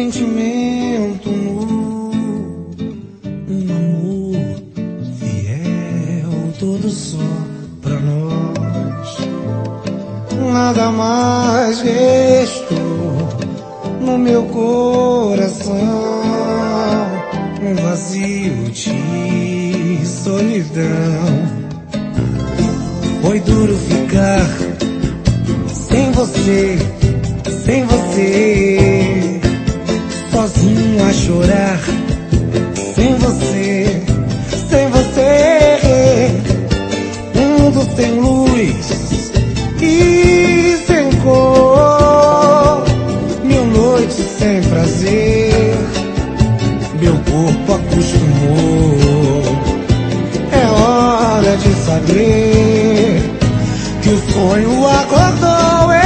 sentimento nu, um amor fiel, todo só pra nós. Nada mais restou no meu coração, um vazio de solidão. Foi duro ficar sem você, sozinho a chorar, sem você, mundo sem luz e sem cor, mil noites sem prazer, meu corpo acostumou. É hora de saber que o sonho acordou.